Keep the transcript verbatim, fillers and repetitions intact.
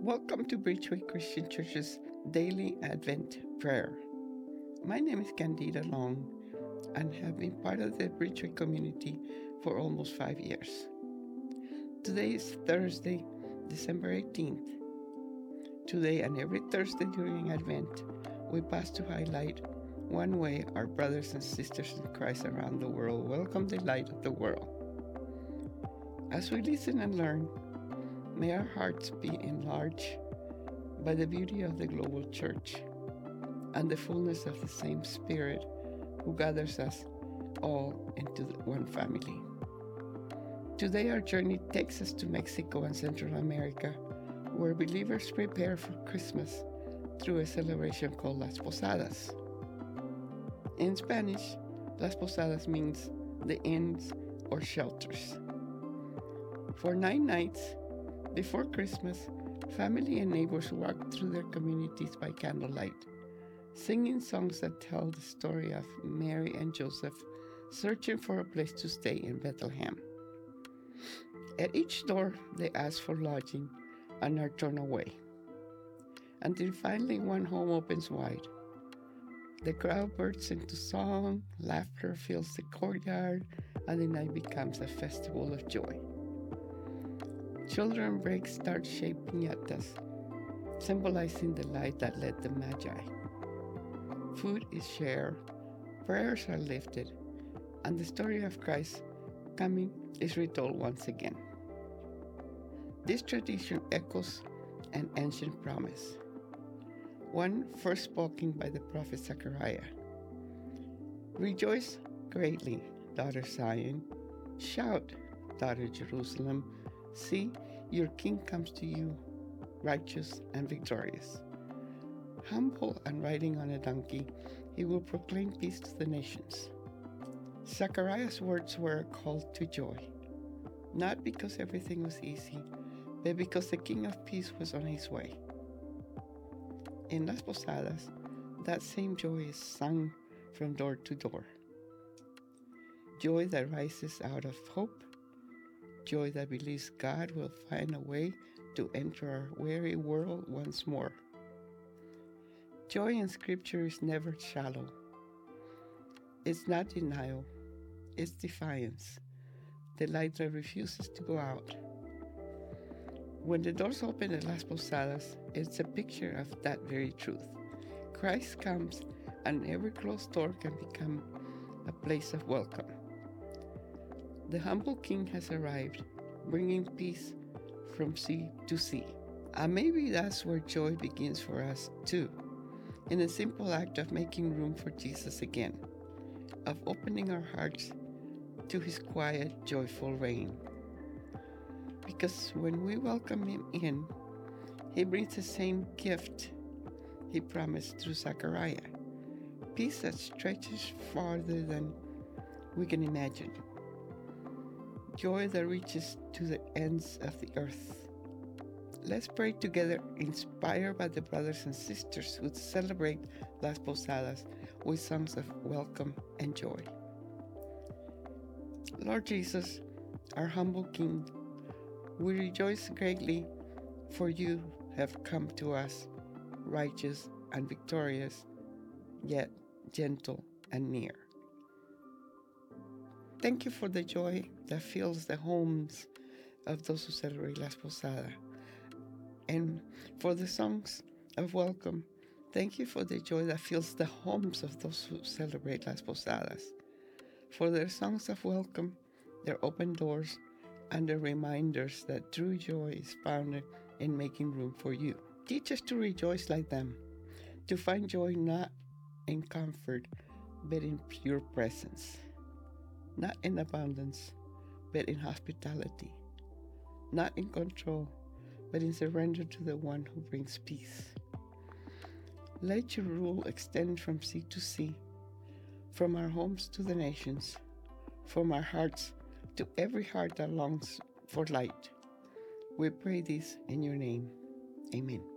Welcome to Bridgeway Christian Church's Daily Advent Prayer. My name is Candida Long and have been part of the Bridgeway community for almost five years. Today is Thursday, December eighteenth. Today and every Thursday during Advent, we pass to highlight one way our brothers and sisters in Christ around the world welcome the light of the world. As we listen and learn, may our hearts be enlarged by the beauty of the global church and the fullness of the same Spirit who gathers us all into one family. Today our journey takes us to Mexico and Central America, where believers prepare for Christmas through a celebration called Las Posadas. In Spanish, Las Posadas means the inns or shelters. For nine nights, before Christmas, family and neighbors walk through their communities by candlelight, singing songs that tell the story of Mary and Joseph searching for a place to stay in Bethlehem. At each door, they ask for lodging and are torn away, until finally one home opens wide. The crowd bursts into song, laughter fills the courtyard, and the night becomes a festival of joy. Children break start shaped piñatas, symbolizing the light that led the Magi. Food is shared, prayers are lifted, and the story of Christ coming is retold once again. This tradition echoes an ancient promise, one first spoken by the prophet Zechariah. Rejoice greatly, daughter Zion. Shout, daughter Jerusalem. See, your king comes to you, righteous and victorious. Humble and riding on a donkey, he will proclaim peace to the nations. Zechariah's words were a call to joy, not because everything was easy, but because the King of Peace was on his way. In Las Posadas, that same joy is sung from door to door. Joy that rises out of hope, joy that believes God will find a way to enter our weary world once more. Joy in Scripture is never shallow. It's not denial, it's defiance, the light that refuses to go out. When the doors open at Las Posadas, it's a picture of that very truth. Christ comes, and every closed door can become a place of welcome. The humble King has arrived, bringing peace from sea to sea. And maybe that's where joy begins for us too, in a simple act of making room for Jesus again, of opening our hearts to his quiet, joyful reign. Because when we welcome him in, he brings the same gift he promised through Zechariah, peace that stretches farther than we can imagine. Joy that reaches to the ends of the earth. Let's pray together, inspired by the brothers and sisters who celebrate Las Posadas with songs of welcome and joy. Lord Jesus, our humble King, we rejoice greatly, for you have come to us, righteous and victorious, yet gentle and near. Thank you for the joy that fills the homes of those who celebrate Las Posadas. And for the songs of welcome, thank you for the joy that fills the homes of those who celebrate Las Posadas. For their songs of welcome, their open doors, and the reminders that true joy is found in making room for you. Teach us to rejoice like them, to find joy not in comfort, but in pure presence. Not in abundance, but in hospitality. Not in control, but in surrender to the one who brings peace. Let your rule extend from sea to sea, from our homes to the nations, from our hearts to every heart that longs for light. We pray this in your name. Amen.